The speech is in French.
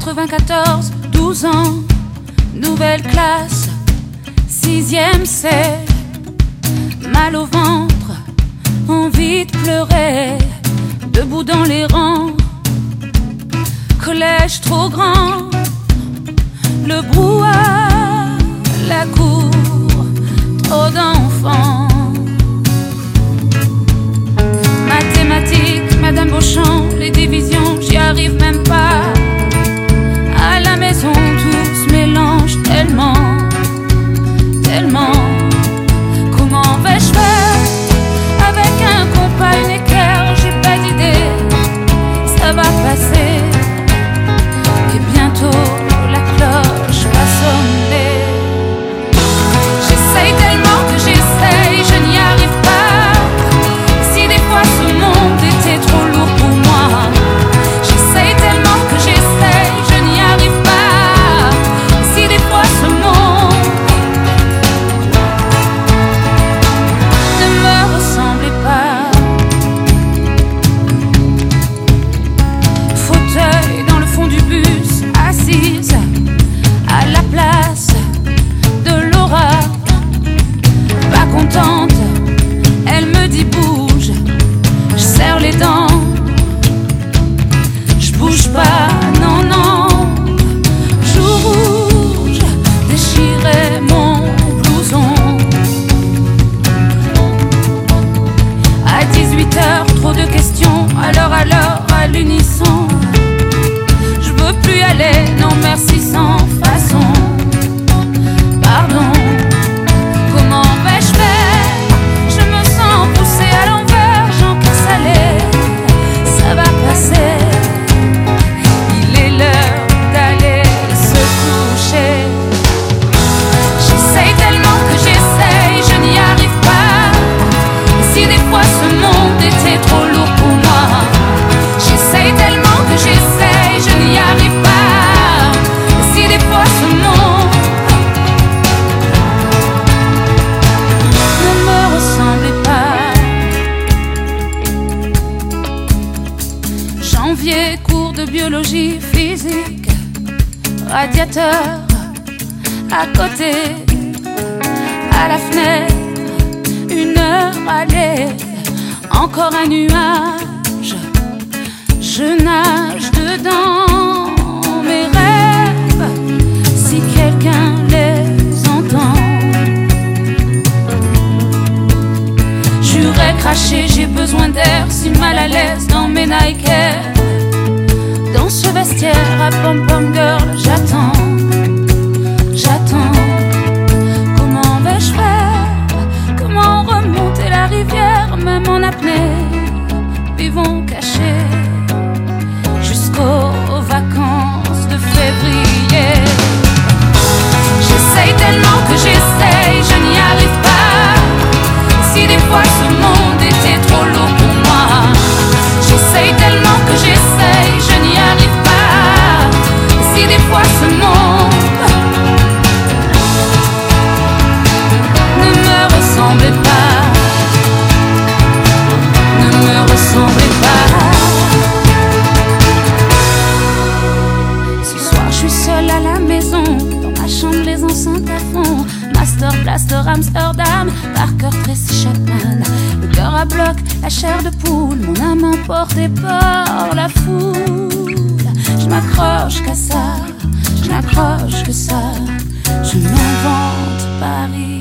94, 12 ans, nouvelle classe, 6e c'est mal au ventre, envie de pleurer, debout dans les rangs. Collège trop grand, le brouhaha, la cour, trop d'enfants. Mathématiques, Madame Beauchamp, les divisions, j'y arrive même pas. À la maison, tout se mélange tellement, tellement. Comment vais-je faire avec un compas, une équerre? J'ai pas d'idée, ça va passer. Et bientôt, la cloche va sonner. J'essaye tellement que j'essaye, je n'y arrive pas. Si des fois ce monde était trop lourd pour moi, j'essaye tellement que j'essaye, je n'y arrive pas. Si des fois ce monde ne me ressemblait pas. Fauteuil dans le fond du bus, assise à la place de Laura. Pas contente, elle me dit bouge. Je serre les dents, je bouge pas, non, non. Jour rouge, déchirer mon blouson. À 18h, trop de questions, alors, à l'unisson. Je veux plus aller, non merci, sans façon. Pardon, comment vais-je faire? Je me sens poussée à l'envers, j'encaisse aller, ça va passer. Il est l'heure d'aller se coucher. J'essaye tellement que j'essaye, je n'y arrive pas. Si des fois ce monde était trop lourd pour moi, j'essaye tellement que j'essaye, je n'y arrive pas. Si des fois ce monde ne me ressemblait pas. Janvier, cours de biologie physique, radiateur à côté, à la fenêtre, 1 heure aller, encore un nuage, je nage dedans mes rêves, si quelqu'un les entend. J'aurais craché, j'ai besoin d'air, si mal à l'aise dans mes Nike Air. Dans ce vestiaire à pom-pom girl, j'attends, j'attends. Comment vais-je faire? Comment remonter la rivière, même en apnée? Vivons cachés jusqu'aux vacances de février. J'essaye tellement que j'essaye, je n'y arrive pas. Si des fois ce monde était trop lourd pour moi, j'essaye tellement que j'essaye, je n'y arrive pas. Si des fois ce monde ne me ressemblait pas, ne me ressemblait pas. Ce soir je suis seule à la maison, dans ma chambre les enceintes à fond. Master Blaster Amsterdam, Parker Tracy Chapman. Le cœur à bloc, la chair de poule, mon âme emportée par la foule. Je m'accroche qu'à ça, je n'accroche que ça. Je m'invente Paris.